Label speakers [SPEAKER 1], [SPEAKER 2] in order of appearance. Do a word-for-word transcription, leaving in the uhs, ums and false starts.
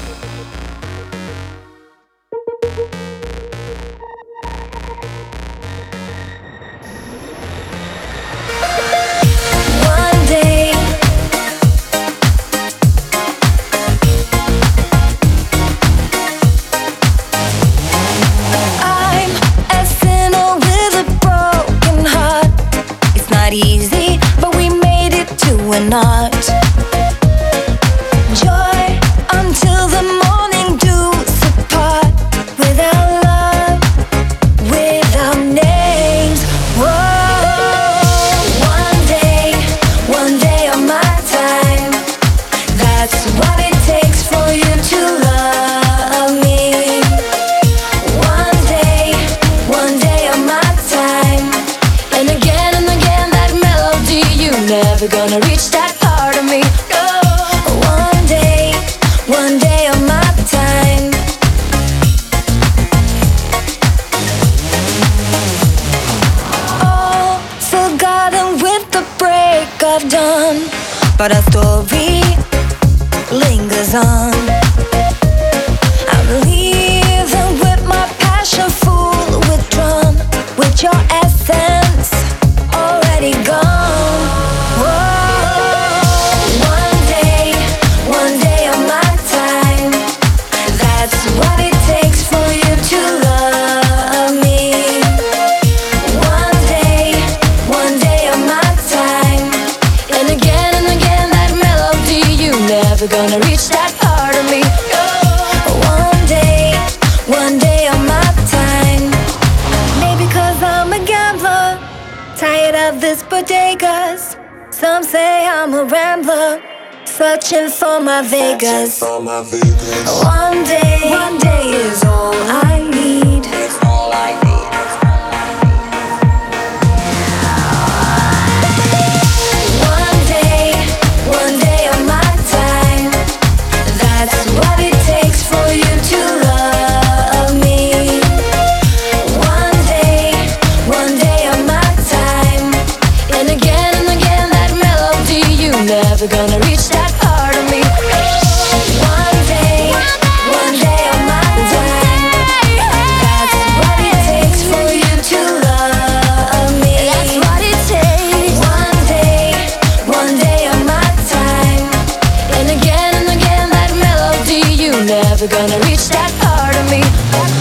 [SPEAKER 1] One day I'm a sinner with a broken heart. It's not easy, but we made it to an art. Joy until the morning dews apart. Without love, without names. Whoa. One day, one day of my time. That's what it takes for you to love me. One day, one day of my time. And again and again that melody. You're never gonna reach that part of me. No. One day, one day of my time. All forgotten with the break of dawn, but our story lingers on. I'm leaving with my passion full withdrawn, with your essence already gone. Whoa. One day, one day of my time. That's what it takes for you to love me. One day, one day of my time. And again and again that melody. You're never gonna reach that part of me. One day, one day of my time. Maybe 'cause I'm a gambler, tired of this bodegas. Some say I'm a rambler, searching for my Vegas. One day, one day is all I need. All I need. One day, one day of my time. That's what it takes for you to love me. One day, one day of my time. And again and again that melody. You're never gonna reach that part of me. One day, one day of my time. That's what it takes for you to love me. That's what it takes. One day, one day of my time. And again and again that melody. You're never gonna reach that part of me.